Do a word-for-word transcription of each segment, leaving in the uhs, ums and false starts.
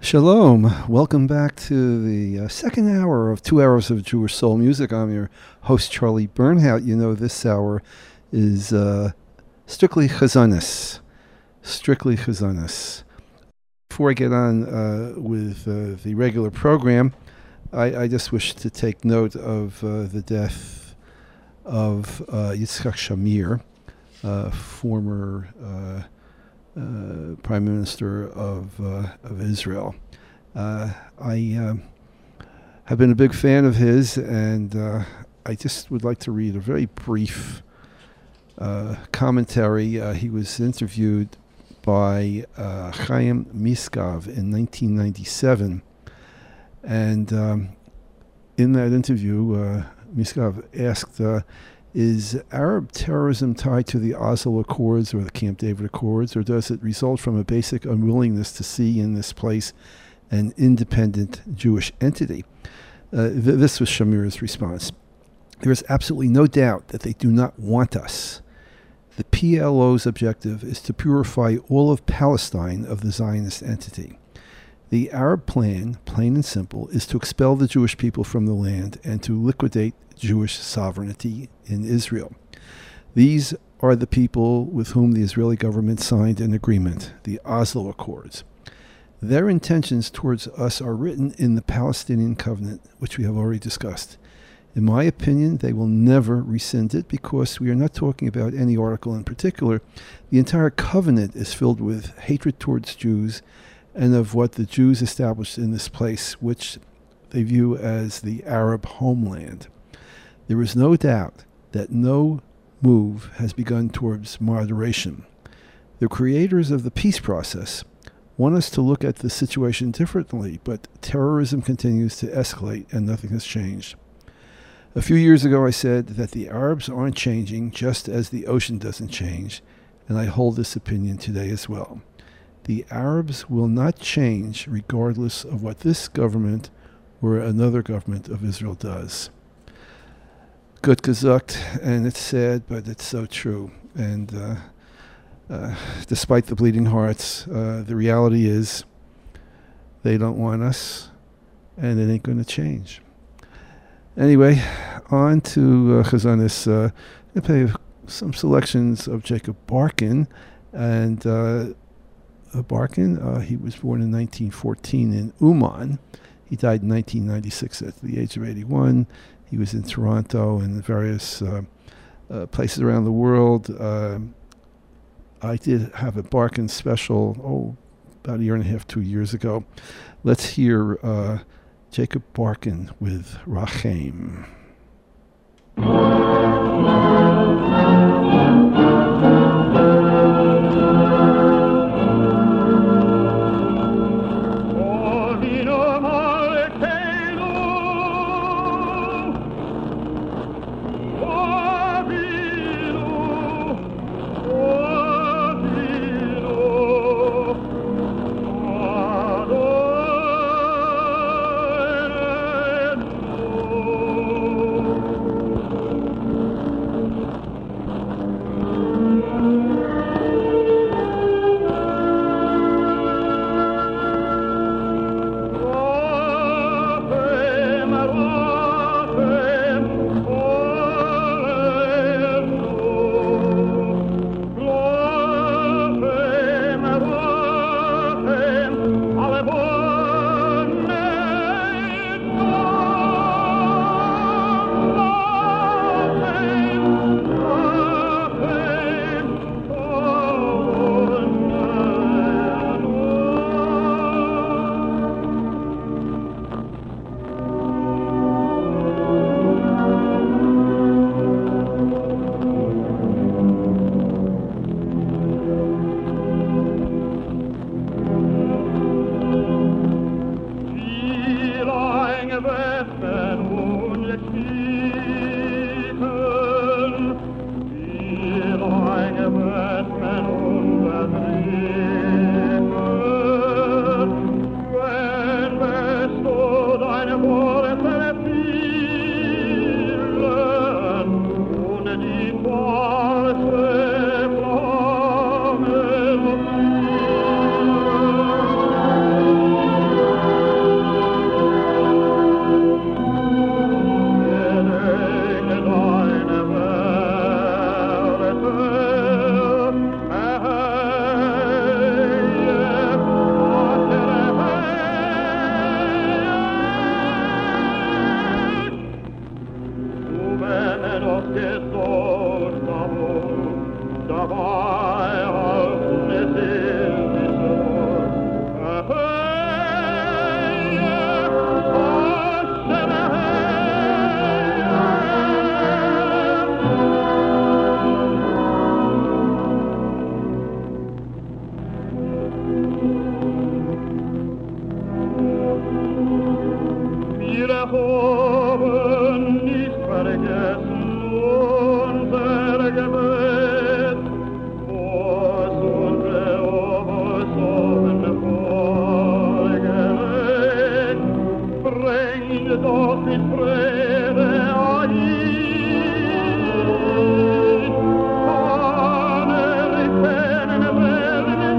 Shalom. Welcome back to the uh, second hour of Two Hours of Jewish Soul Music. I'm your host, Charlie Bernhout. You know this hour is uh, strictly chazanis. Strictly chazanis. Before I get on uh, with uh, the regular program, I, I just wish to take note of uh, the death of uh, Yitzhak Shamir, uh, former uh, Uh, Prime Minister of uh, of Israel. Uh, I uh, have been a big fan of his, and uh, I just would like to read a very brief uh, commentary. Uh, he was interviewed by uh, Chaim Miskav in nineteen ninety-seven, and um, in that interview, uh, Miskav asked, uh, is Arab terrorism tied to the Oslo Accords or the Camp David Accords, or does it result from a basic unwillingness to see in this place an independent Jewish entity? Uh, th- this was Shamir's response. There is absolutely no doubt that they do not want us. The P L O's objective is to purify all of Palestine of the Zionist entity. The Arab plan, plain and simple, is to expel the Jewish people from the land and to liquidate Jewish sovereignty in Israel. These are the people with whom the Israeli government signed an agreement, the Oslo Accords. Their intentions towards us are written in the Palestinian Covenant, which we have already discussed. In my opinion, they will never rescind it because we are not talking about any article in particular. The entire covenant is filled with hatred towards Jews and of what the Jews established in this place, which they view as the Arab homeland. There is no doubt that no move has begun towards moderation. The creators of the peace process want us to look at the situation differently, but terrorism continues to escalate and nothing has changed. A few years ago I said that the Arabs aren't changing just as the ocean doesn't change, and I hold this opinion today as well. The Arabs will not change regardless of what this government or another government of Israel does. Gut gesagt, and it's sad, but it's so true. And uh, uh, despite the bleeding hearts, uh, the reality is they don't want us, and it ain't going to change. Anyway, on to uh, Chazanis. Uh, I'm going to play some selections of Jacob Barkin. And uh, Barkin, uh, he was born in nineteen fourteen in Uman. He died in nineteen ninety-six at the age of eighty-one. He was in Toronto and various uh, uh, places around the world. Uh, I did have a Barkin special, oh, about a year and a half, two years ago. Let's hear uh, Jacob Barkin with Rachem. Beethoven nicht vergessen unser Gebet, was unsere Obersohn vorgelegt, bringt doch mit Freude ein. Anerkennen werden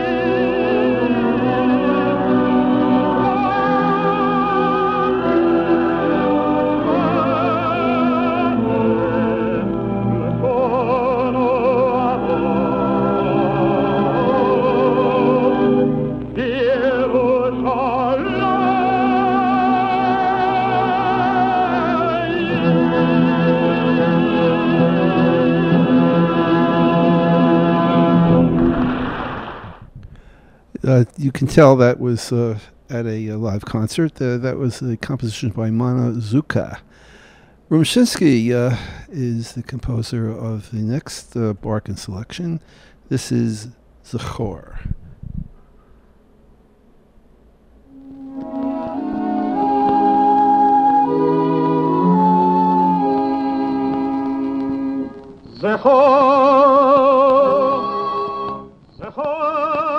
Uh, you can tell that was uh, at a, a live concert. Uh, that was a composition by Mana Zuka. Rumshinsky uh, is the composer of the next uh, Barkin selection. This is Zachor. Zachor, Zachor.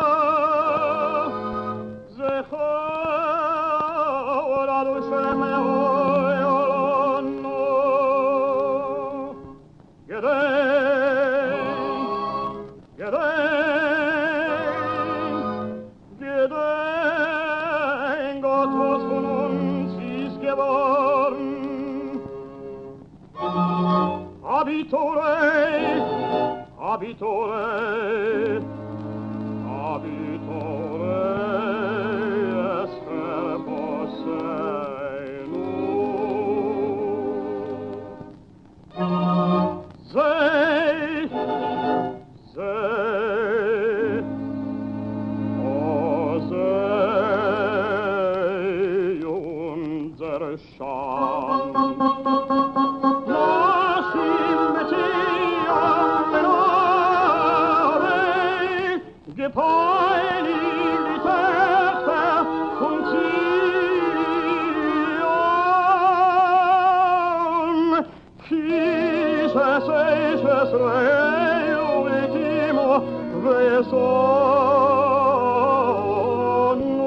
Abitore, abitore, abitore, esser posseno. Sei, sei, oh sei, unser Scham. Gepeinigt die Töchter von Zion. Kisses, eisses, rei, ultimo, vesono.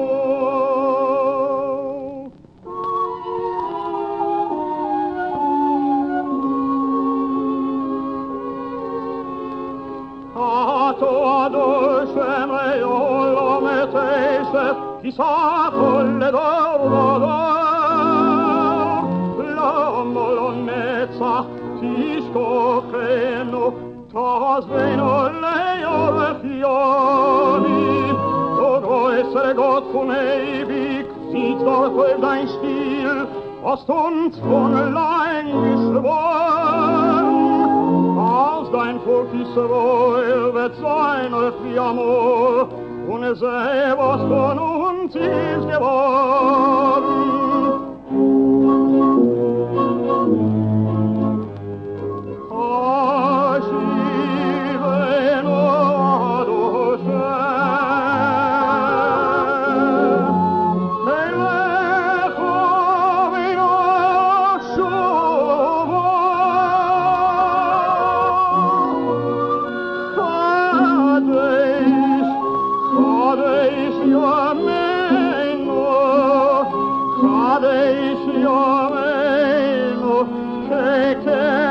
Ato adoscem eolo metese, chissà colle d'oro d'or, la molonnezza ti scocreno, tasveno lei ore fiori, dogo essere Gott von ewig, sieht dort wohl dein Stil, hast uns von allein geschworen, als dein Volk Israel wird sein euch wie Amor, und es sei, was von uns ist geworden. Ashiveno Adoshem, Elecho vino Shuvo, Chadesh, Chadesh Yameinu, Chadesh Yameinu, Keke.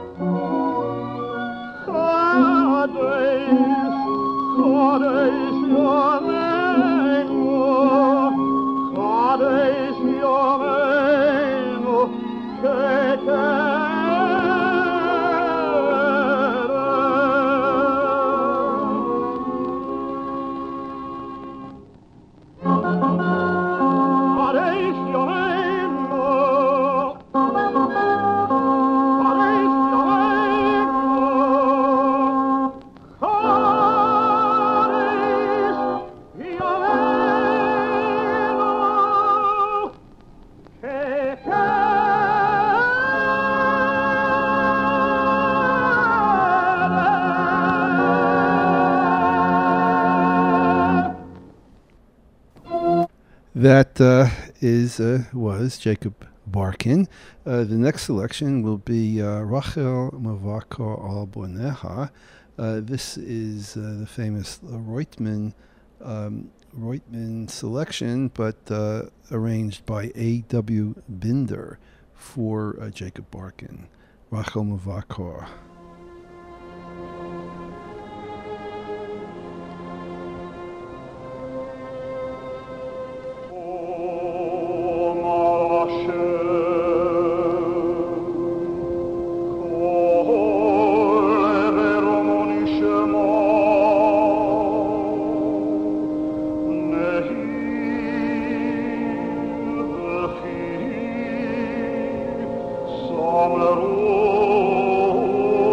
Chadesh, Chadesh, That uh, is uh, was Jacob Barkin. Uh, the next selection will be uh, Rachel Mavakar Al Boneha. Uh, this is uh, the famous Reutemann um, Reutemann selection, but uh, arranged by A W Binder for uh, Jacob Barkin. Rachel Mavakar. Summer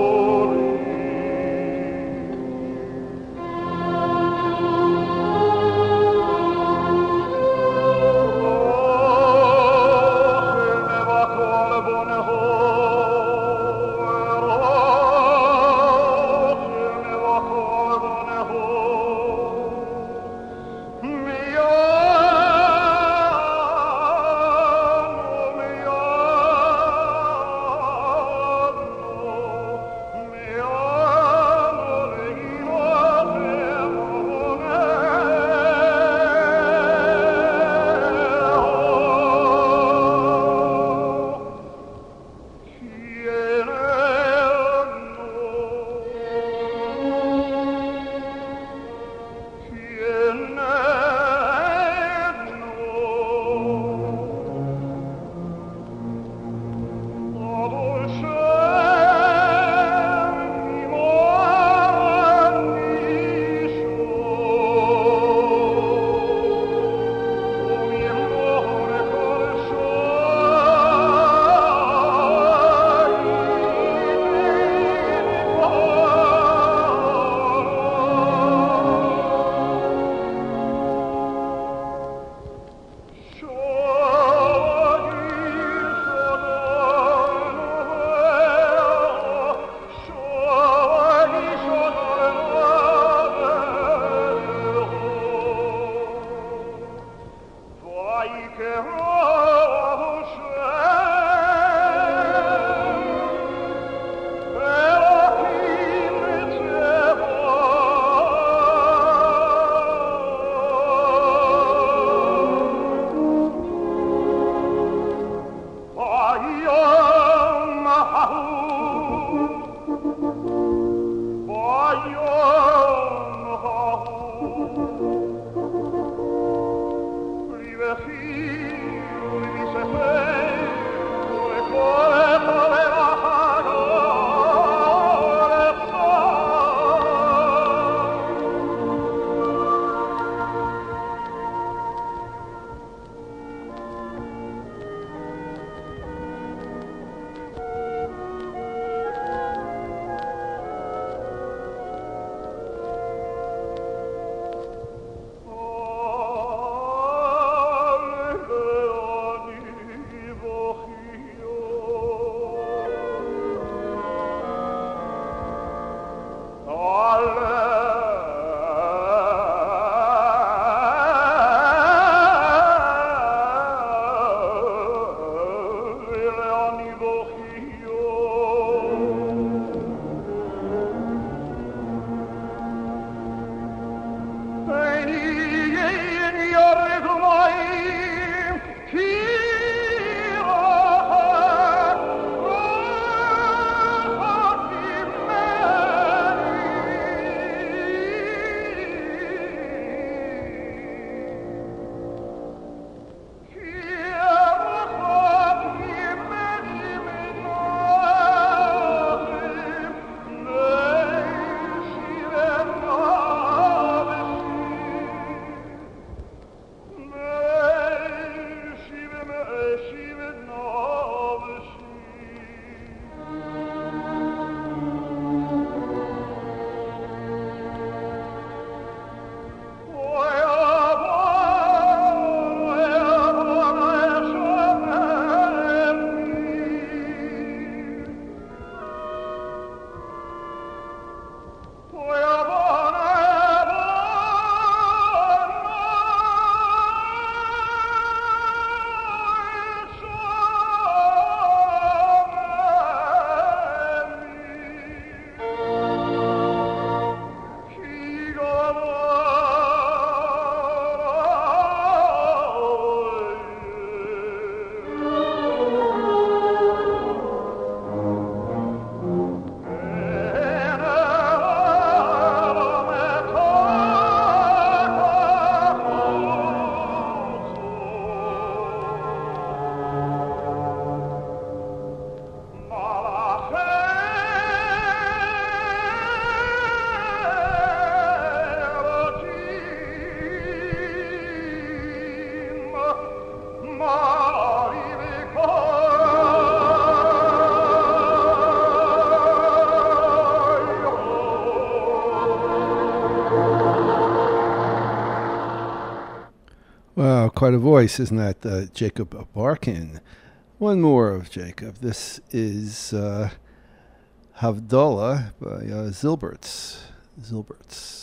Wow, quite a voice, isn't that? Uh, Jacob Barkin. One more of Jacob. This is uh, Havdalah by uh, Zilberts. Zilberts.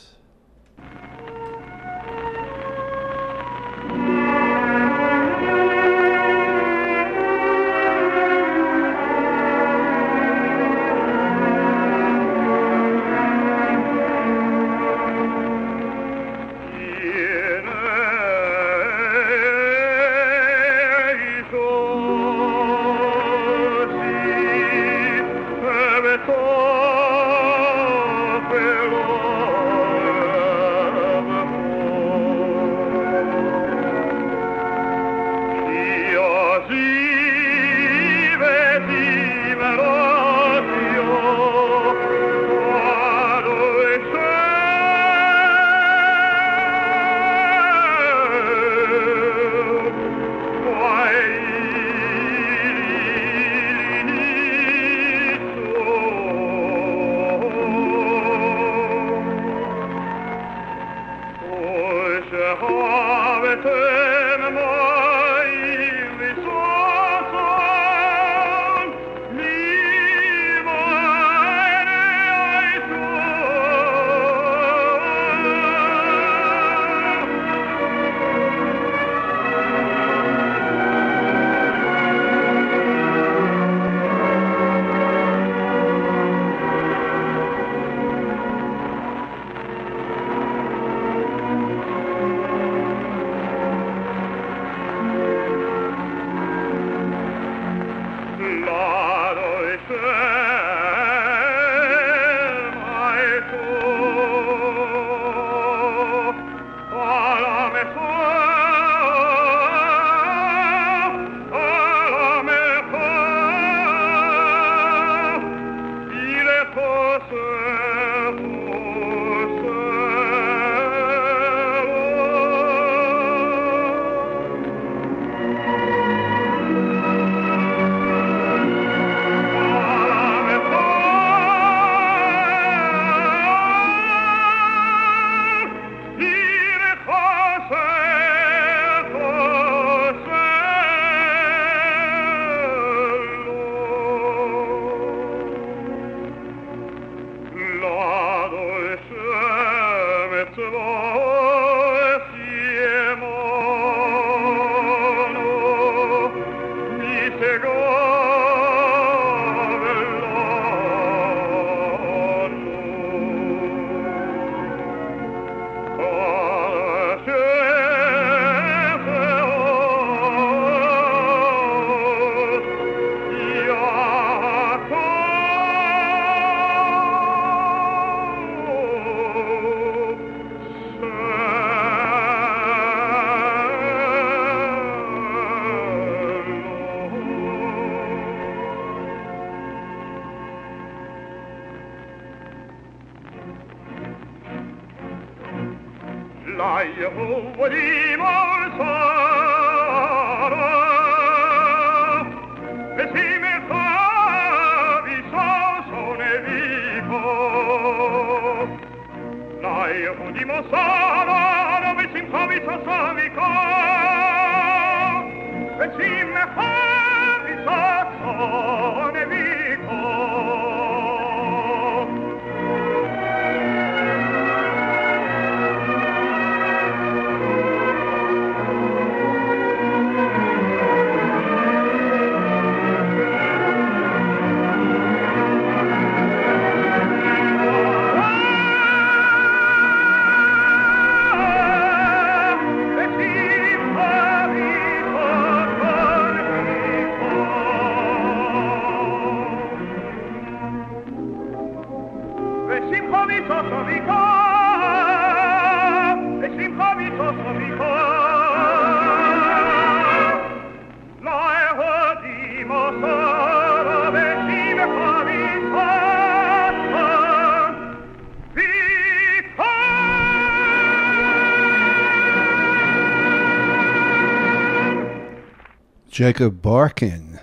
Jacob Barkin.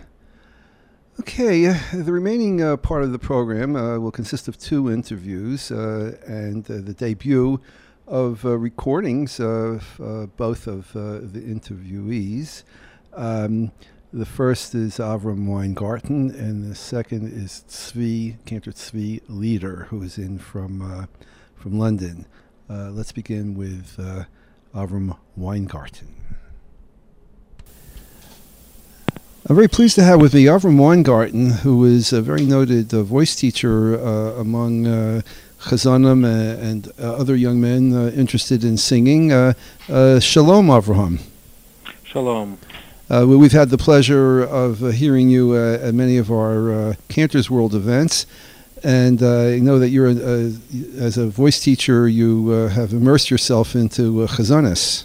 Okay, uh, the remaining uh, part of the program uh, will consist of two interviews uh, and uh, the debut of uh, recordings of uh, both of uh, the interviewees. Um, the first is Avram Weingarten, and the second is Tzvi, Cantor Tzvi Lieder, who is in from uh, from London. Uh, let's begin with uh, Avram Weingarten. I'm very pleased to have with me Avram Weingarten, who is a very noted uh, voice teacher uh, among uh, Chazanim uh, and uh, other young men uh, interested in singing. Uh, uh, shalom, Avraham. Shalom. Uh, we- we've had the pleasure of uh, hearing you uh, at many of our uh, Cantor's World events, and uh, I know that you're, a, a, as a voice teacher, you uh, have immersed yourself into uh, Chazanis.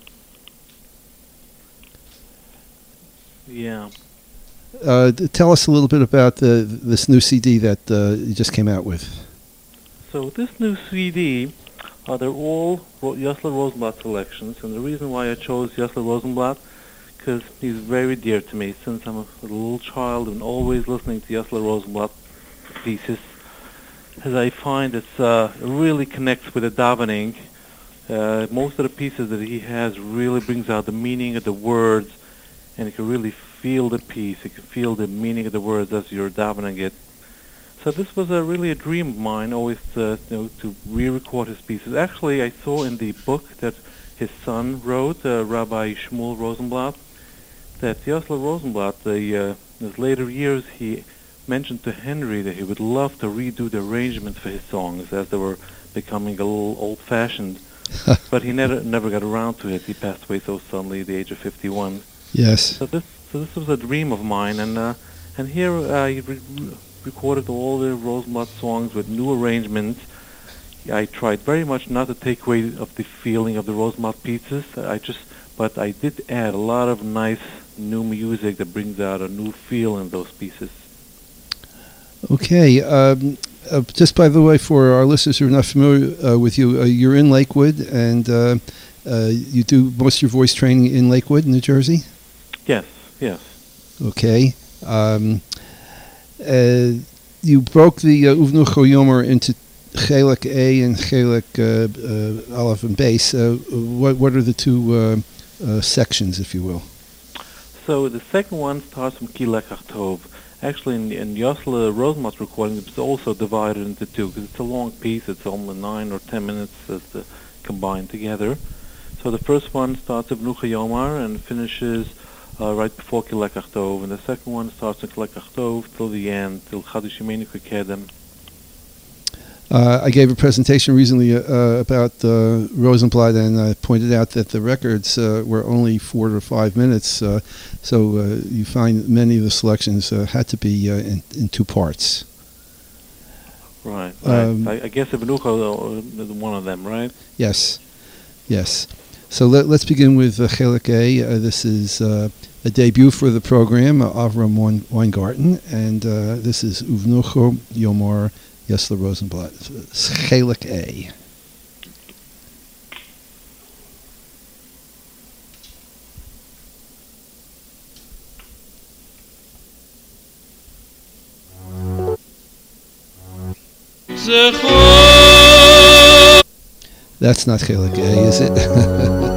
Yeah. Uh, d- tell us a little bit about the, this new C D that uh, you just came out with. So this new C D, uh, they're all Ro- Yossler Rosenblatt selections, and the reason why I chose Yossler Rosenblatt, because he's very dear to me since I'm a little child and always listening to Yossler Rosenblatt pieces, as I find it's uh, it really connects with the davening. Uh, most of the pieces that he has really brings out the meaning of the words, and you can really feel the piece. You can feel the meaning of the words as you're davening it. So this was a really a dream of mine, always uh, you know, to re-record his pieces. Actually, I saw in the book that his son wrote, uh, Rabbi Shmuel Rosenblatt, that Yossler Rosenblatt, the, uh, in his later years, he mentioned to Henry that he would love to redo the arrangements for his songs as they were becoming a little old-fashioned. But he never never got around to it. He passed away so suddenly at the age of fifty-one. Yes. So this so this was a dream of mine, and uh, and here uh, I re- recorded all the Rosenblatt songs with new arrangements. I tried very much not to take away of the feeling of the Rosenblatt pieces. I just, but I did add a lot of nice new music that brings out a new feel in those pieces. Okay. Um, uh, just by the way, for our listeners who are not familiar uh, with you, uh, you're in Lakewood, and uh, uh, you do most of your voice training in Lakewood, New Jersey? Yes, yes. Okay. Um, uh, you broke the uh, Uvnu Choyomer into Chelik A and Chelik uh, uh, Aleph and Beis. Uh, what, what are the two uh, uh, sections, if you will? So the second one starts from Ki Lekach Tov. Actually, in, in Yossler Rosenblatt's recording, it's also divided into two, because it's a long piece. It's only nine or ten minutes as the, combined together. So the first one starts with Nucha Yomar and finishes uh, right before Ki Lekach Tov, and the second one starts with Ki Lekach Tov till the end, till Chadash Yimenu Kekedem. Uh, I gave a presentation recently uh, about uh, Rosenblatt, and I pointed out that the records uh, were only four to five minutes, uh, so uh, you find many of the selections uh, had to be uh, in, in two parts. Right, right. Um, I, I guess Ebenucha is one of them, right? Yes, yes. So let, let's begin with uh, Chelik A. Uh, this is uh, a debut for the program, uh, Avram Wein- Weingarten, and uh, this is Uvnucho Yomar Yossler Rosenblatt. Chelik A. That's not Chelik A, is it?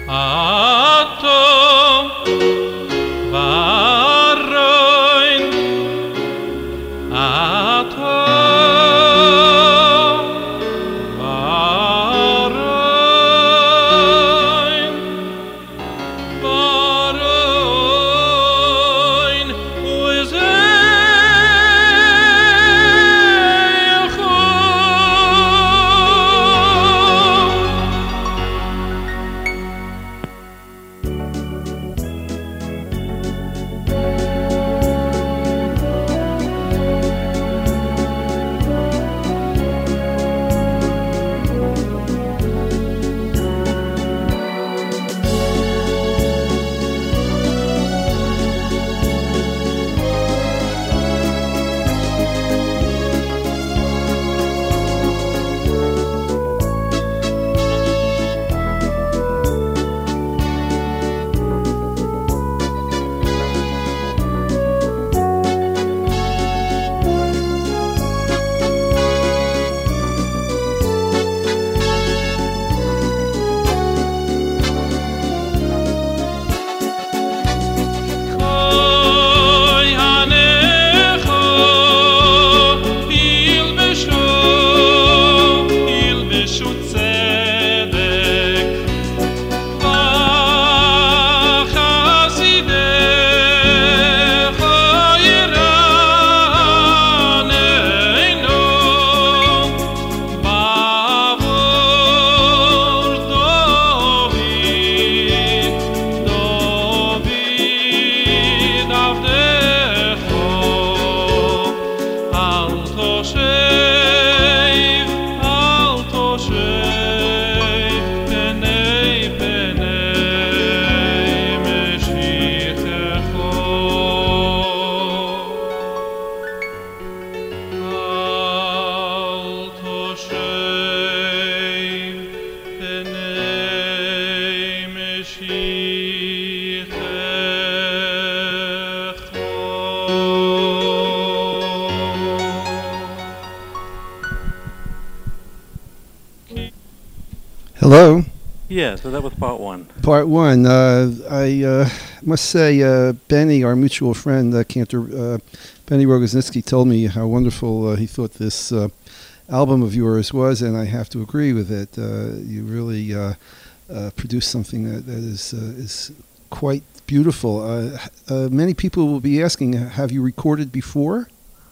Hello. Yeah, so that was part one. Part one. Uh, I uh, must say, uh, Benny, our mutual friend, uh, Cantor, uh, Benny Rogozinski, told me how wonderful uh, he thought this uh, album of yours was, and I have to agree with it. Uh, you really uh, uh, produced something that, that is uh, is quite beautiful. Uh, uh, many people will be asking, have you recorded before?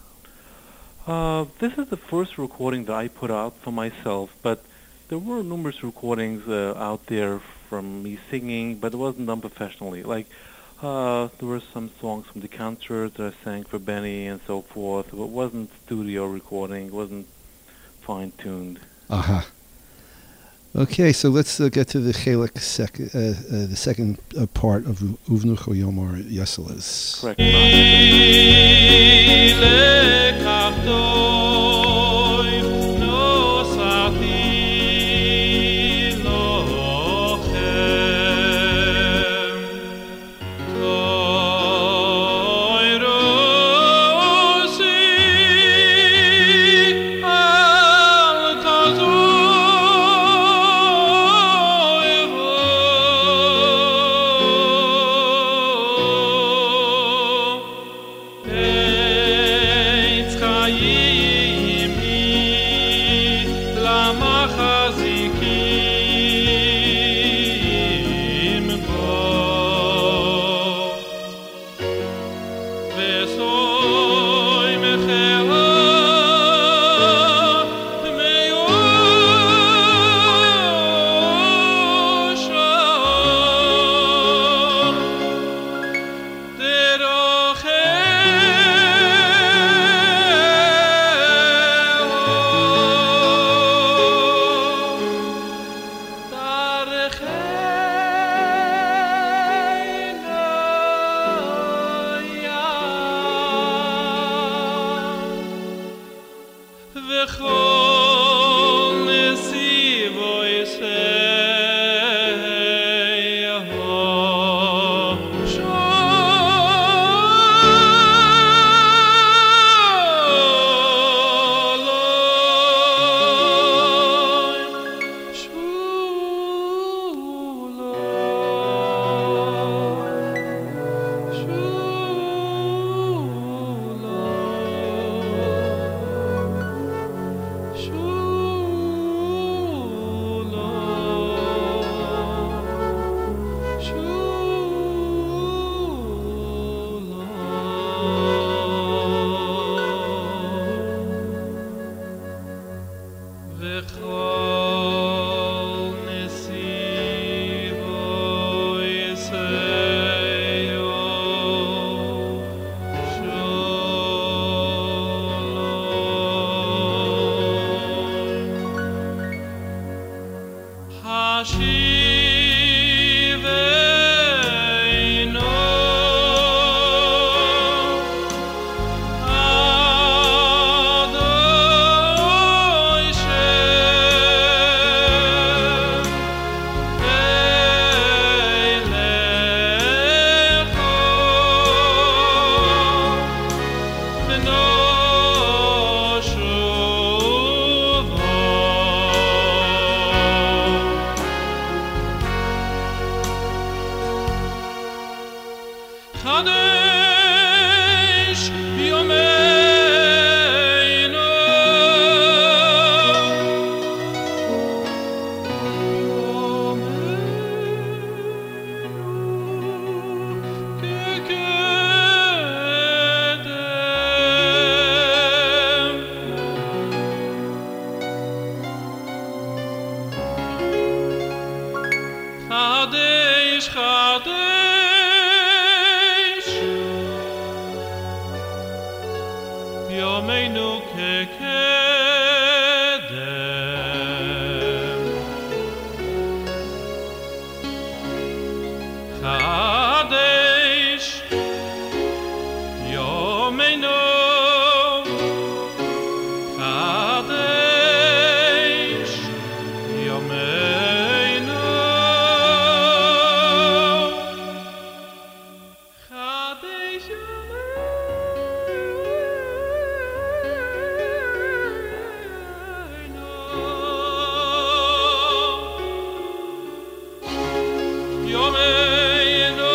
Uh, this is the first recording that I put out for myself, but there were numerous recordings uh, out there from me singing, but it wasn't done professionally. Like, uh, there were some songs from the concert that I sang for Benny and so forth, but it wasn't studio recording, it wasn't fine-tuned. Uh-huh. Okay, so let's uh, get to the chelik sec- uh, uh, the second uh, part of Uvnucho Yomar Yeseles. Correct. Kadesh Yomeinu Kadesh Kadesh Yomeinu kekedem Kadesh Yomeinu Kadesh Yomeinu Kadesh Yomeinu Yomeinu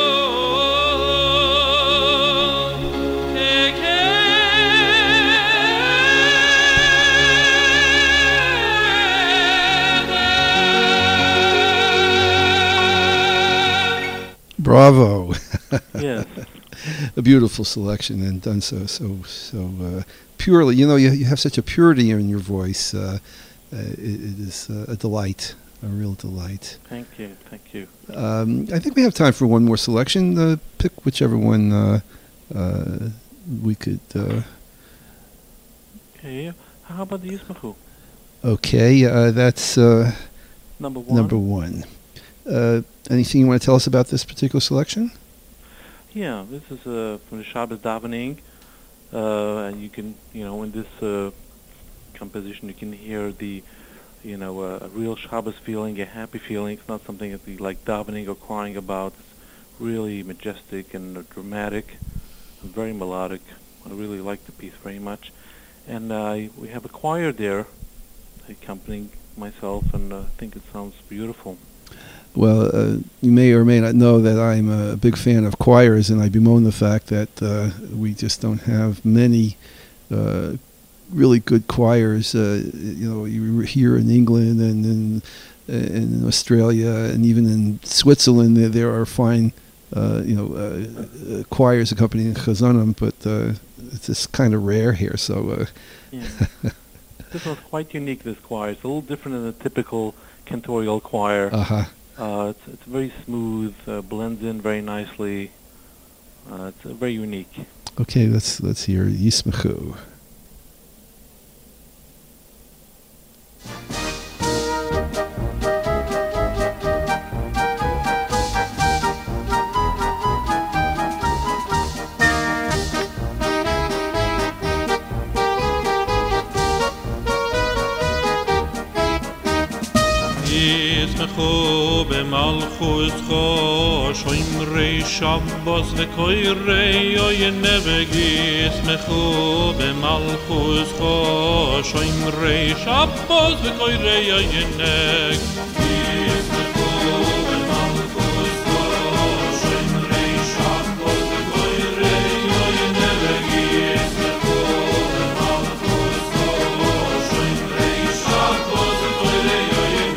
Bravo. Yes. A beautiful selection, and done so so so uh, purely. You know, you you have such a purity in your voice. Uh, uh, it, it is uh, a delight, a real delight. Thank you. Thank you. Um, I think we have time for one more selection. Uh, pick whichever one uh, uh, we could. Uh, Okay. How about the Yismachu? okay, uh, that's uh, Number one. number one. Uh, anything you want to tell us about this particular selection? Yeah, this is uh, from the Shabbos davening, uh, and you can, you know, in this uh, composition, you can hear the, you know, uh, a real Shabbos feeling, a happy feeling. It's not something that we like davening or crying about. It's really majestic and uh, dramatic, and very melodic. I really like the piece very much, and uh, we have a choir there accompanying myself, and uh, I think it sounds beautiful. Well, uh, you may or may not know that I'm a big fan of choirs, and I bemoan the fact that uh, we just don't have many uh, really good choirs. Uh, you know, you here in England and in, in Australia and even in Switzerland, there, there are fine, uh, you know, uh, uh, choirs accompanying Chazanim, but uh, it's just kind of rare here. So, uh, Yeah. This one's quite unique, this choir. It's a little different than a typical cantorial choir. uh-huh. Uh, it's, it's very smooth, uh, blends in very nicely. Uh, it's uh, very unique. Okay, let's let's hear Yismachu. ישמחו במלכותך שומרי שבת וקוראי עינב ישמחו במלכותך שומרי שבת וקוראי עינב ישמחו במלכותך שומרי שבת וקוראי עינב ישמחו במלכותך שומרי שבת וקוראי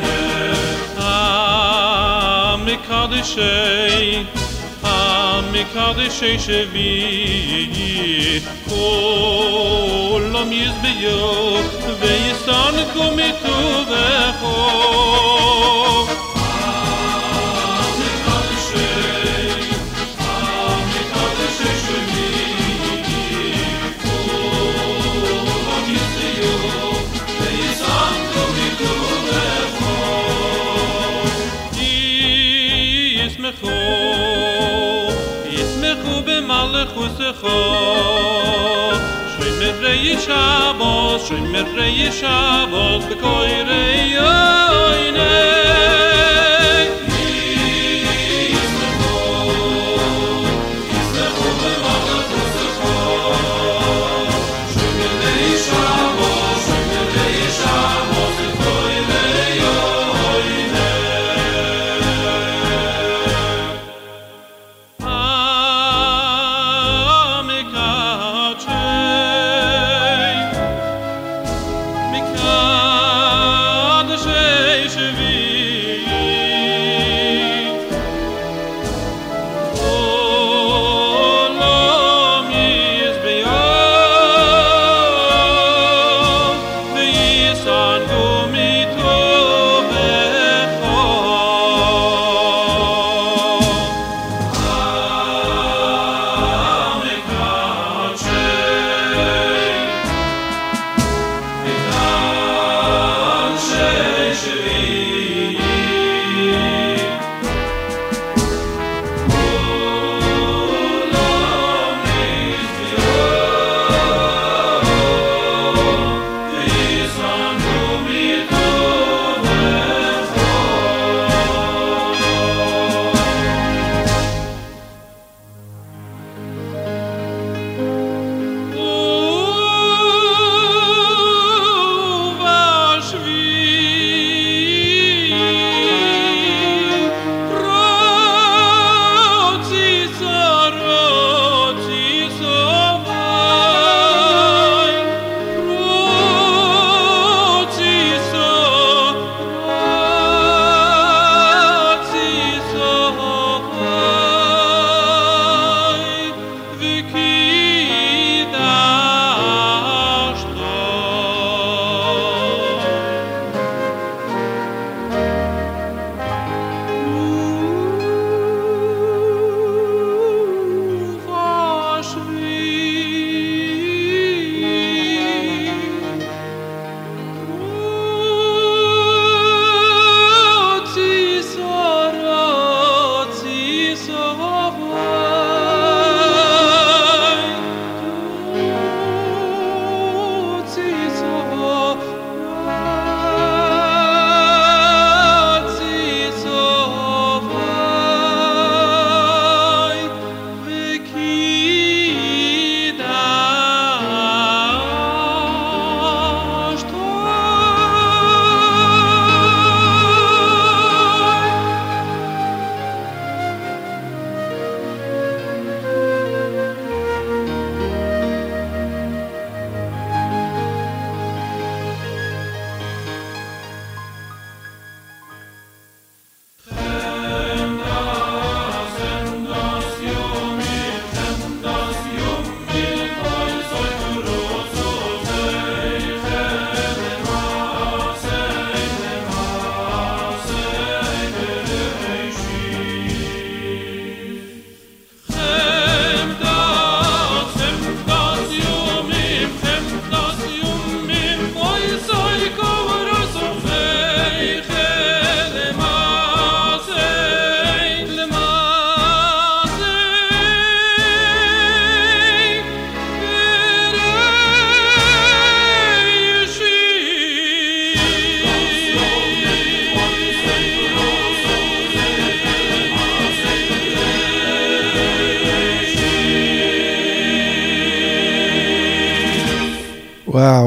Mikadishei, Mikadishei Shevi, Olam Yizbeyo, Veyisan Komitu Vecho. Mikadishei, Mikadishei Shevi, Olam Yizbeyo, Veyisan Komitu Vecho. ישמחו, ישמחו במלכותך, שומרי שבת, שומרי שבת בקוראי עינב. ישמחו, ישמחו במלכותך, שומרי שבת, שומרי שבת בקוראי עינב.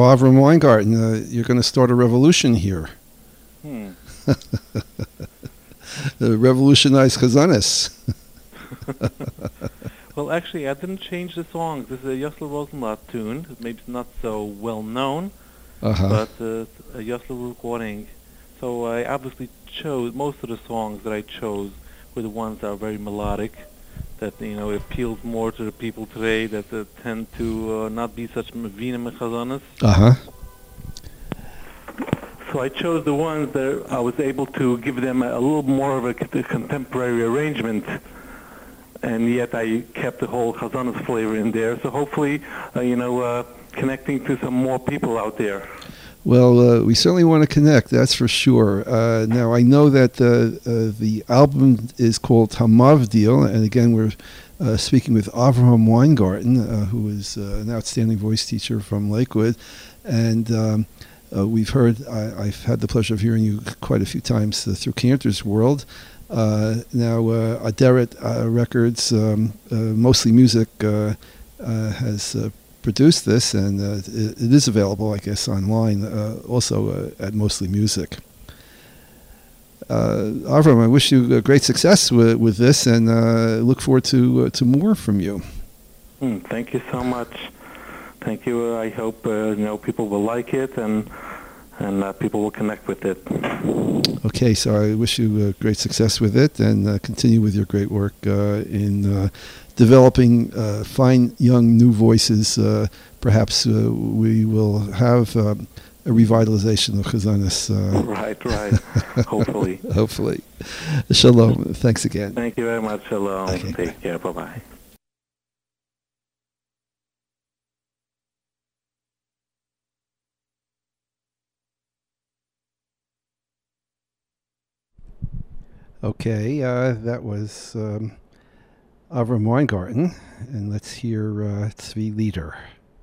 Avram Weingarten, uh, you're going to start a revolution here. Hmm. uh, revolutionize Chazanis. Well, actually, I didn't change the songs. This is a Yossel Rosenblatt tune. Maybe it's not so well known, Uh-huh. but uh, a Yossel recording. So I obviously chose most of the songs that I chose were the ones that are very melodic, that you know appeals more to the people today that uh, tend to uh, not be such mevina mechazonis. Uh-huh. So I chose the ones that I was able to give them a, a little more of a, c- contemporary arrangement, and yet I kept the whole chazonis flavor in there. So hopefully, uh, you know, uh, connecting to some more people out there. Well, uh, we certainly want to connect, that's for sure. Uh, now, I know that uh, uh, the album is called Hamavdil, and again, we're uh, speaking with Avraham Weingarten, uh, who is uh, an outstanding voice teacher from Lakewood. And um, uh, we've heard, I, I've had the pleasure of hearing you quite a few times uh, through Cantor's World. Uh, now, uh, Aderet uh, Records, um, uh, mostly music, uh, uh, has uh, produced this, and uh, it, it is available, I guess, online, uh, also uh, at Mostly Music. Uh, Avram, I wish you uh, great success with, with this, and uh, look forward to uh, to more from you. Hmm, thank you so much. Thank you. Uh, I hope uh, you know people will like it, and and uh, people will connect with it. Okay, so I wish you uh, great success with it, and uh, continue with your great work uh, in uh, developing uh, fine young new voices. Uh, perhaps uh, we will have uh, a revitalization of Chazanis. Uh, Right, right. Hopefully. hopefully. Shalom. Thanks again. Thank you very much. Shalom. Okay. Take care. Bye-bye. Okay, uh, that was um, Avram Weingarten, and let's hear uh, Tzvi Lieder.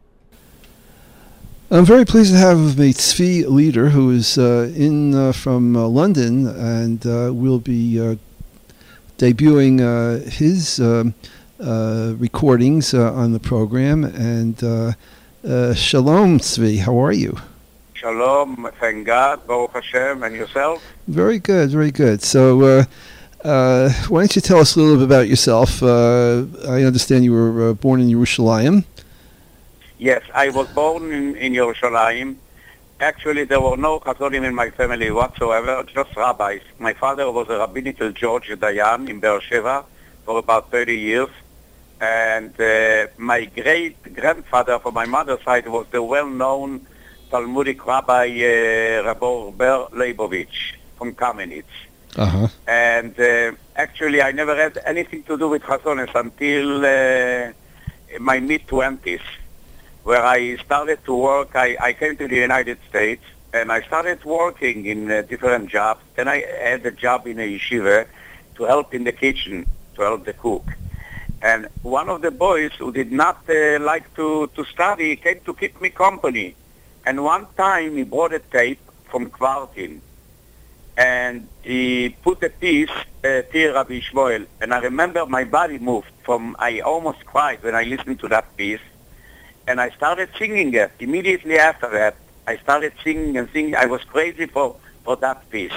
I'm very pleased to have with me Tzvi Lieder, who is uh, in uh, from uh, London, and uh, will be uh, debuting uh, his um, uh, recordings uh, on the program. And uh, uh, Shalom, Tzvi, how are you? Shalom, thank God, Baruch Hashem, and yourself? Very good, very good. So, uh, uh, why don't you tell us a little bit about yourself? Uh, I understand you were uh, born in Yerushalayim. Yes, I was born in, in Yerushalayim. Actually, there were no Chazonim in my family whatsoever, just rabbis. My father was a rabbinical George Dayan in Be'er Sheva for about thirty years. And uh, my great-grandfather from my mother's side was the well-known Talmudic Rabbi uh, Rabbi Ber Leibovich from Kamenitz. Uh-huh. And uh, actually, I never had anything to do with Chazonis until uh, my mid-twenties, where I started to work. I, I came to the United States, and I started working in uh, different jobs. Then I had a job in a yeshiva to help in the kitchen, to help the cook. And one of the boys who did not uh, like to, to study came to keep me company. And one time he brought a tape from Kvartin, and he put a piece, uh, Tir Rabbi Shmuel, and I remember my body moved from, I almost cried when I listened to that piece, and I started singing it. Immediately after that, I started singing and singing. I was crazy for, for that piece.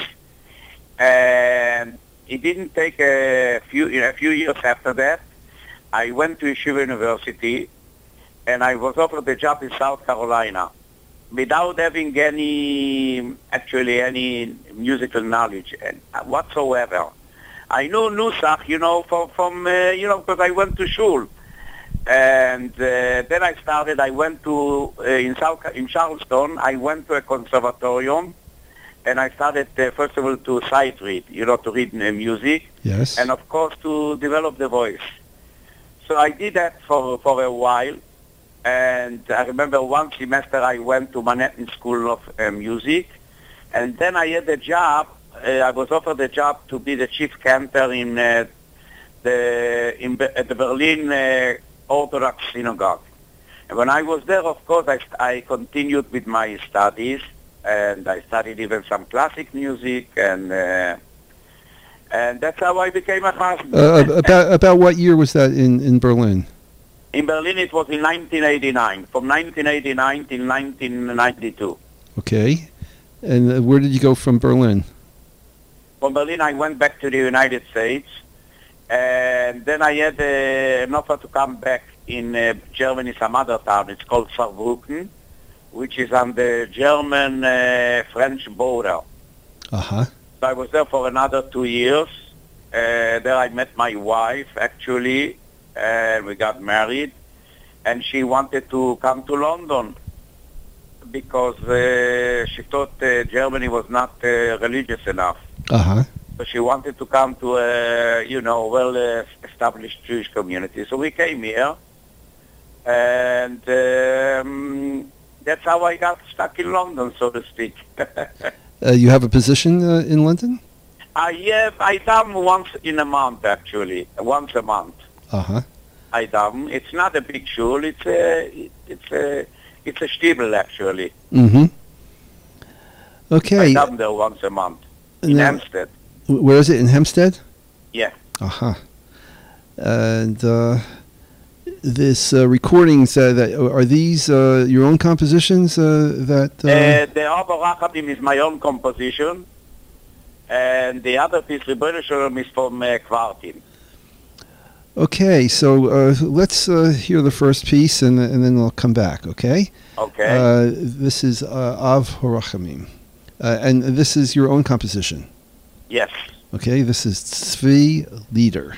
And it didn't take a few, a few years after that. I went to Yeshiva University, and I was offered a job in South Carolina, without having any, actually any musical knowledge whatsoever. I knew Nusach, you know, from, from uh, you know, because I went to shul. And uh, then I started, I went to, uh, in South, in Charleston, I went to a conservatorium, and I started, uh, first of all, to sight read, you know, to read uh, music. Yes. And of course, to develop the voice. So I did that for, for a while. And I remember one semester I went to Manhattan School of uh, Music, and then I had a job. Uh, I was offered a job to be the chief cantor in uh, the in Be- at the Berlin uh, Orthodox Synagogue. And when I was there, of course, I, I continued with my studies, and I studied even some classic music, and uh, and that's how I became a husband. Uh, about about what year was that in, in Berlin? In Berlin, it was in nineteen eighty-nine, from nineteen eighty-nine till nineteen ninety-two. Okay. And uh, where did you go from Berlin? From Berlin, I went back to the United States, and then I had uh, an offer to come back in uh, Germany, some other town. It's called Saarbrücken, which is on the German-French border. Uh-huh. So I was there for another two years. Uh, there I met my wife, actually, and we got married. And she wanted to come to London because uh, she thought uh, Germany was not uh, religious enough. Uh-huh. So she wanted to come to a, you know, well-established Jewish community. So we came here, and um, that's how I got stuck in London, so to speak. Uh, you have a position uh, in London? I have, I come once in a month, actually, once a month. Uh-huh. I come. It's not a big shul. It's a, it's a, it's a shtibel, actually. Mm-hmm. Okay. I come there once a month in Now- Hampstead. Wh- Where is it, in Hempstead? Yeah. Uh-huh. And uh, this uh, recordings, uh, that are these uh, your own compositions uh, that... Uh, Uh, the Abba Rachamim is my own composition, and the other piece, Rebbeinu Shalom, is from uh, Kvartin. Okay, so uh, let's uh, hear the first piece, and, and then we'll come back, okay? Okay? Uh, this is uh, Av Horachamim. Uh, and this is your own composition. Yes. Okay, this is Tzvi Lieder.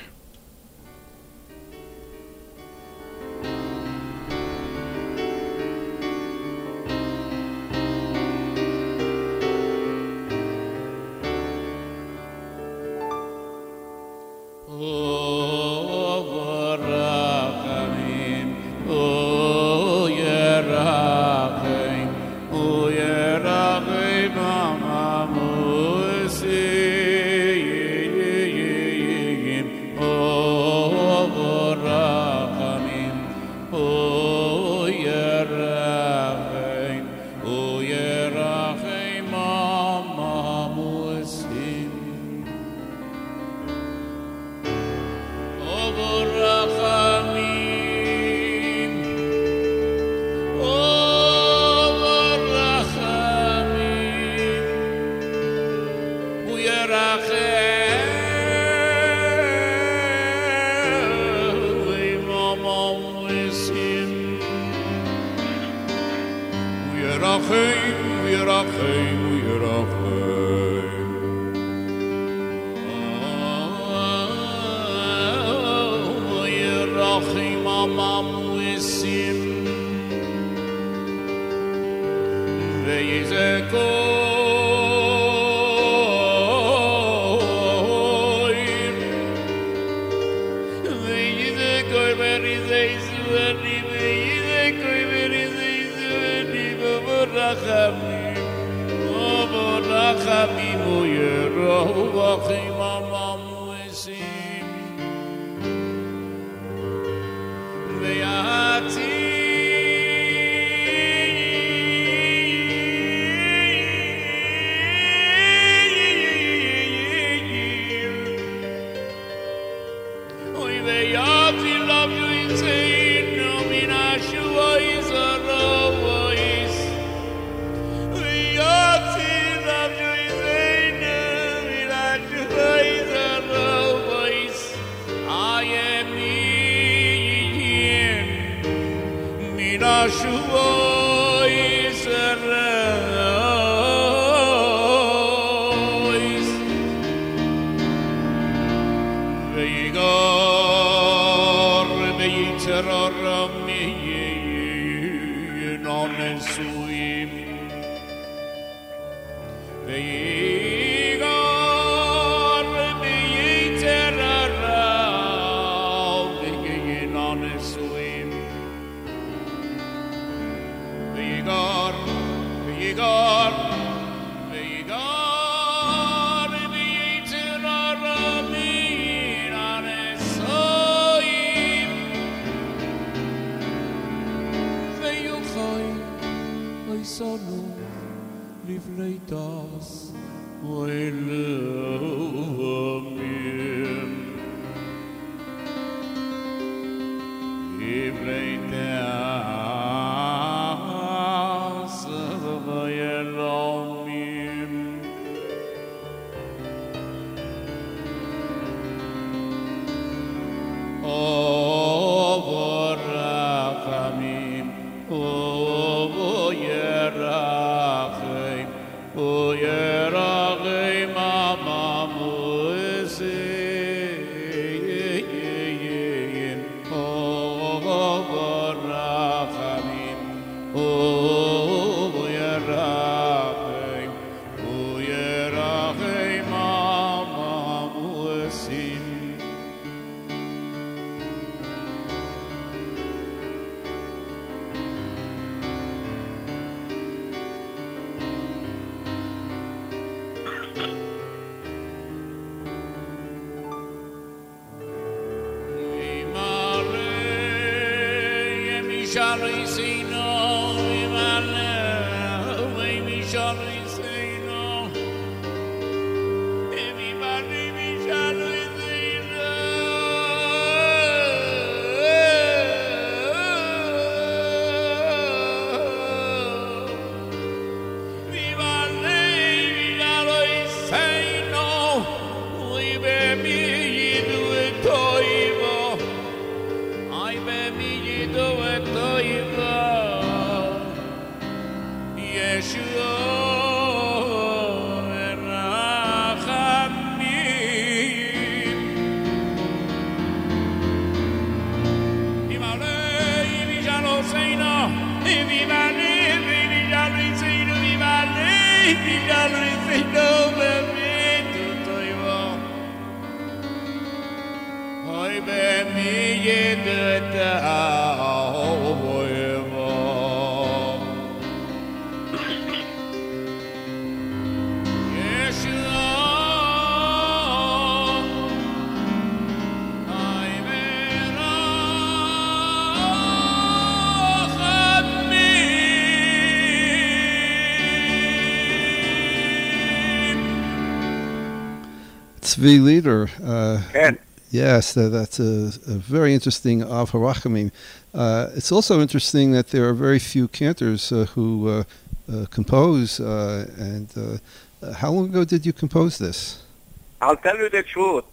Tzvi Lieder. Uh, Ken. Yes, uh, that's a, a very interesting Av Harachamim. Uh, it's also interesting that there are very few cantors uh, who uh, uh, compose. Uh, and uh, how long ago did you compose this? I'll tell you the truth.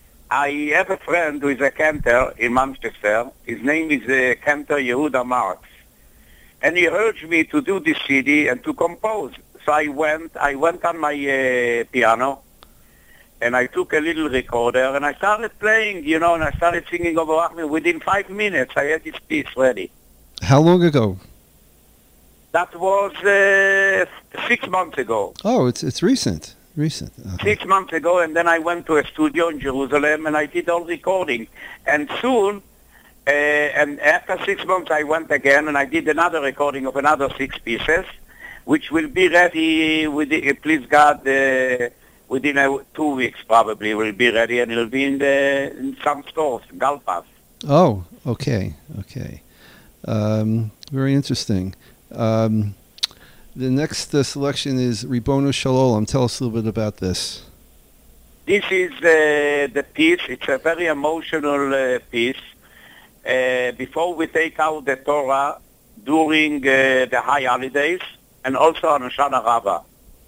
I have a friend who is a cantor in Manchester. His name is uh, cantor Yehuda Marx. And he urged me to do this C D and to compose. So I went, I went on my uh, piano, and I took a little recorder, and I started playing, you know, and I started singing over Achmed. Within five minutes, I had this piece ready. How long ago? That was uh, six months ago. Oh, it's it's recent. Recent. Uh-huh. Six months ago, and then I went to a studio in Jerusalem, and I did all recording. And soon, uh, and after six months, I went again, and I did another recording of another six pieces, which will be ready, with the, uh, please God, uh, within uh, two weeks probably will be ready, and it'll be in, the, in some stores, Galpas. Oh, okay, okay. Um, very interesting. Um, the next uh, selection is Ribono Shel Olam. Tell us a little bit about this. This is uh, the piece. It's a very emotional uh, piece. Uh, before we take out the Torah during uh, the high holidays and also on Hoshana Rabbah.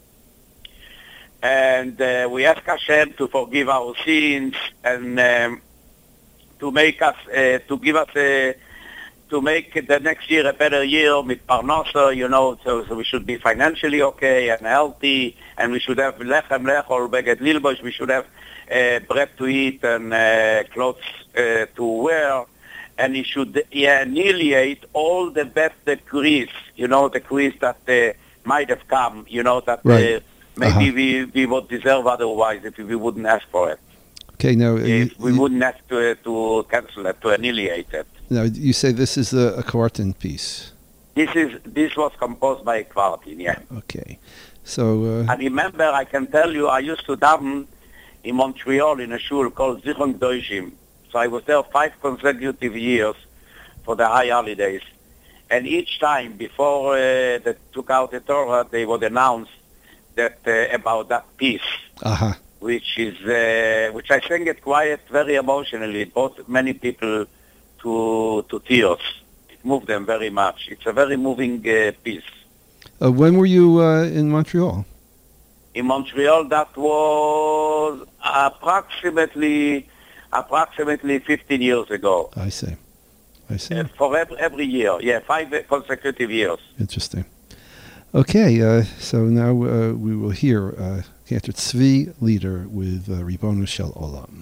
And uh, we ask Hashem to forgive our sins and um, to make us, uh, to give us a, to make the next year a better year with Parnasa, you know, so, so we should be financially okay and healthy, and we should have lechem lechol, beged lilbosh, we should have uh, bread to eat and uh, clothes uh, to wear, and he should yeah, annihilate all the bad decrees, you know, decrees that uh, might have come, you know, that right. uh, maybe uh-huh. we, we would deserve otherwise if we wouldn't ask for it. Okay, now If you, we you, wouldn't have to, to cancel it, to annihilate it. now you say this is a, a Kvartin piece. This is this was composed by Kvartin, yeah. Okay, so uh, I remember, I can tell you, I used to daven in Montreal in a shul called Zichron Doishim. So I was there five consecutive years for the high holidays. And each time before uh, they took out the Torah, they would announce that uh, about that piece. uh-huh. Which is, uh, which I sang it quite very emotionally. It brought many people to to tears. It moved them very much. It's a very moving uh, piece. Uh, when were you uh, in Montreal? In Montreal, that was approximately approximately fifteen years ago. I see. I see. Uh, for every, every year, yeah, five consecutive years. Interesting. Okay, uh, so now uh, we will hear uh, Cantor Tzvi Lieder with uh, Ribono Shel Olam.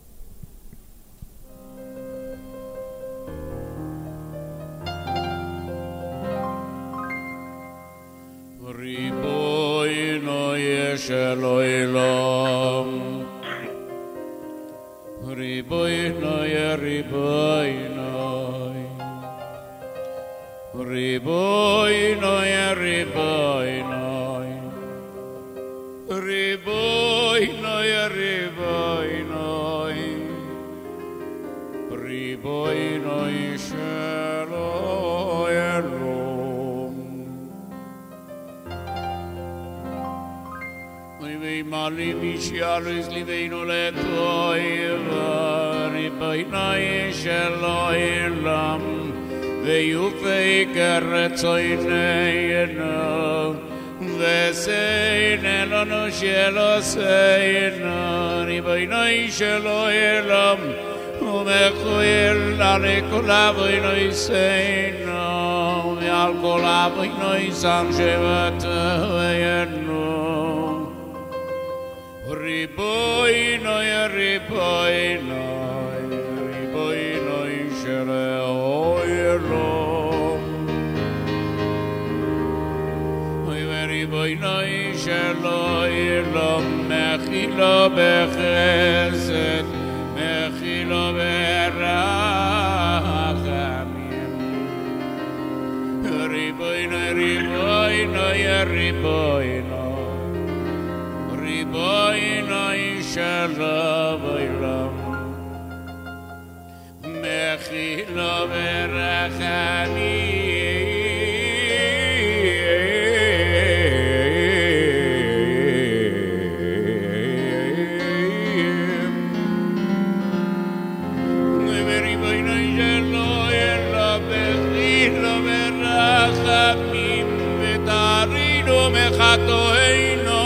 Ribono Shel Olam, Ribono Ribono. Ribono ya ribono, ribono ya ribono, ribono shel Mali Misharis Livino Letoiva, Ribainai Sheloilam, Veyufei Gerretzoineina, Veseinelano Sheloseina, Ribainai Sheloilam, Umechoil Alekolavoinoi Seina, Alkolavoinoi Sanjevatayeno. Riboinoi, riboinoi, riboinoi Sheloilom. Riboinoi Sheloilom, Mechilo bechesed, Mechilo berachamim. Riboinoi, riboinoi, riboinoi. Riboinoi Sheloilom, Mechilo berachamim. Riboinoi Sheloilom, Mechilo berachamim, Vetarino mechatoeino.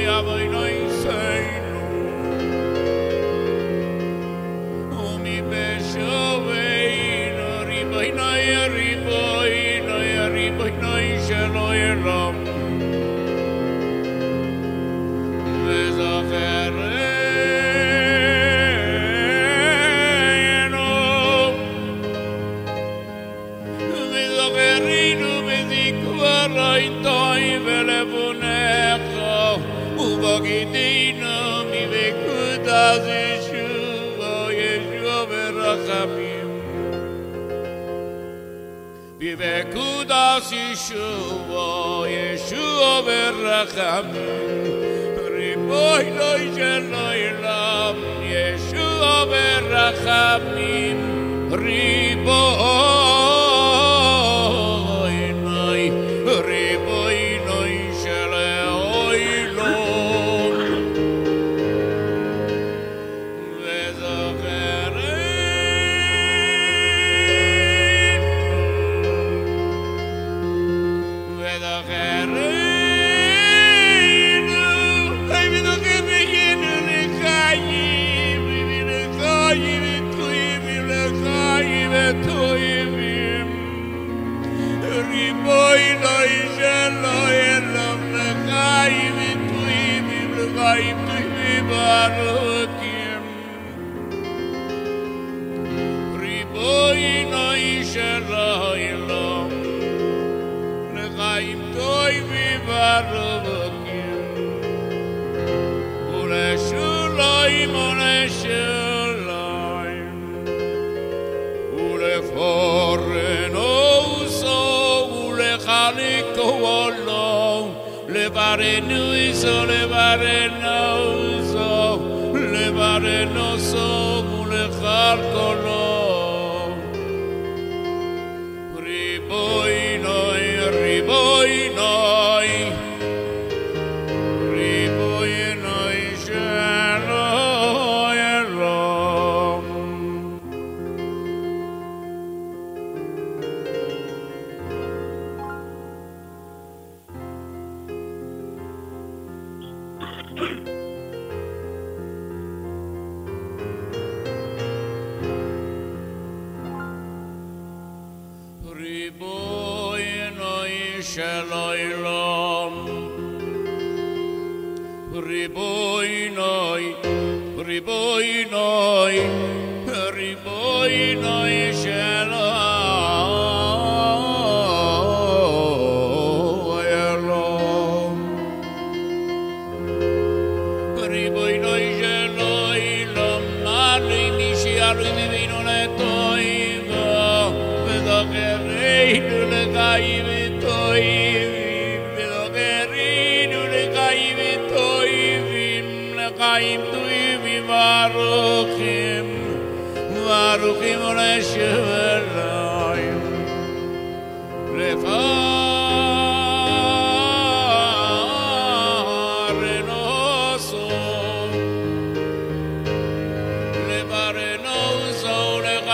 Vivekudas Yeshua, Yeshua berachamim. Riboinoi Sheloilom, Yeshua berachamim. Riboinoi, riboinoi Sheloilom. Riboinoi Sheloilom, Nechaim Toivim Baruchim, Uleshulaim Uleshulaim, Uleforenoso, Ulechaliko Olo, Levarenuiso, Levarenoso, Levarenoso, Ulechalkolo. Riboinoi, riboinoi, riboinoi Sheloilom. Riboinoi Sheloilom, riboinoi, riboinoi, riboinoi Sheloilom, riboinoi Sheloilom, Mali Misharu Divino Letoiva, Vedochereinu Lechaim Toivim, Vedochereinu Lechaim Toivim, Lechaim Toivim Baruchim, Baruchim Oleshevelayim, Lefarenoso,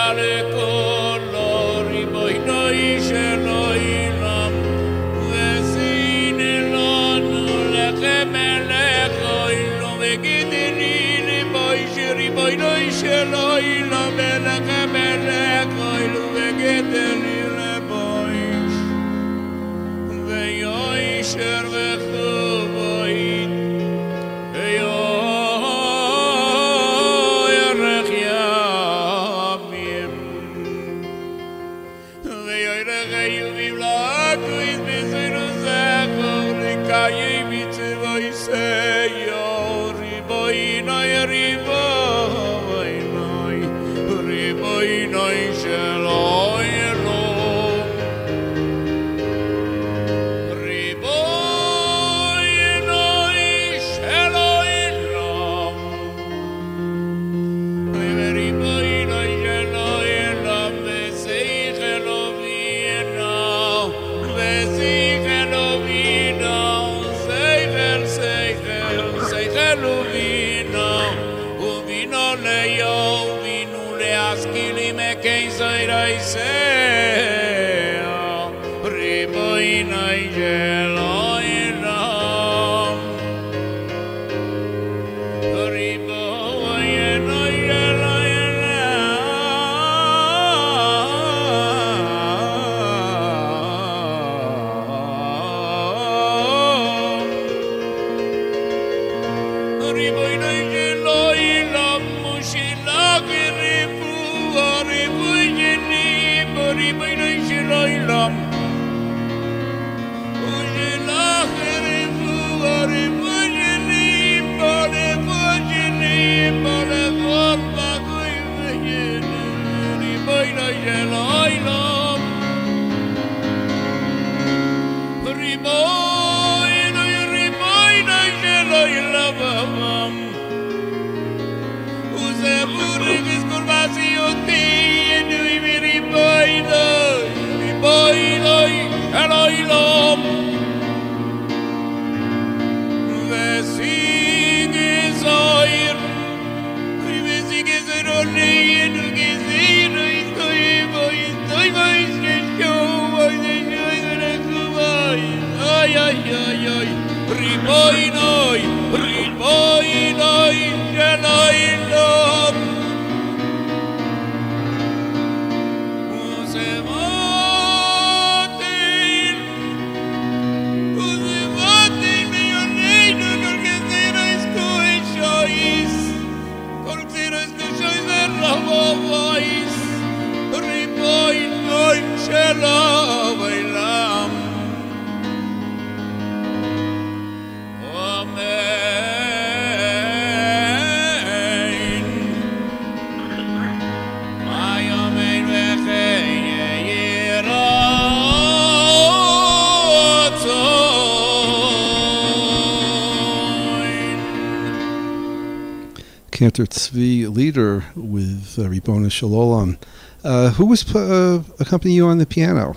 Cantor Tzvi Leader with uh, Ribbono Shel Olam. Uh, who was uh, accompanying you on the piano?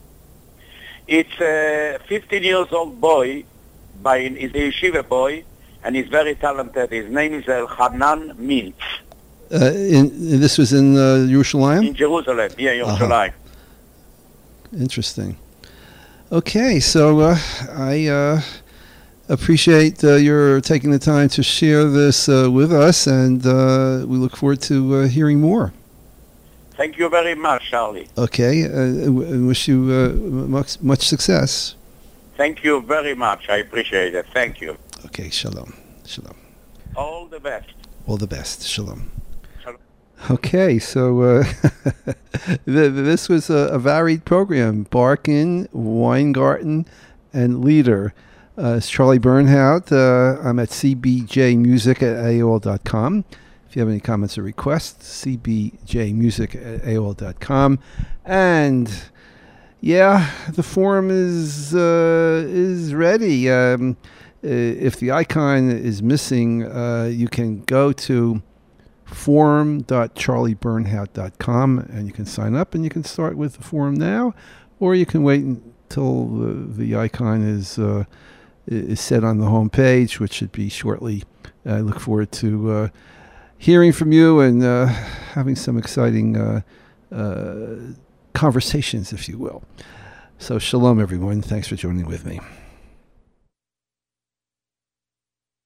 It's a fifteen years old boy, by he's a yeshiva boy, and he's very talented. His name is Elchanan Mintz. Uh, in, this was in uh, Yerushalayim? In Jerusalem, yeah, Yerushalayim. Uh-huh. Interesting. Okay, so uh, I uh, appreciate uh, your taking the time to share this uh, with us, and uh, we look forward to uh, hearing more. Thank you very much, Charlie. Okay, uh, and wish you uh, much, much success. Thank you very much. I appreciate it. Thank you. Okay, shalom. Shalom. All the best. All the best. Shalom. Shalom. Okay, so uh, this was a, a varied program. Barkin, Weingarten, and Leader. Uh, it's Charlie Bernhout. Uh, I'm at c b j music at a o l dot com. If you have any comments or requests, c b j music at a o l dot com. And yeah, the forum is uh, is ready. Um, if the icon is missing, uh, you can go to forum dot charlie bernhout dot com and you can sign up and you can start with the forum now, or you can wait until the, the icon is uh, is set on the home page, which should be shortly. I look forward to uh, hearing from you and uh, having some exciting uh, uh, conversations, if you will. So shalom, everyone. Thanks for joining with me.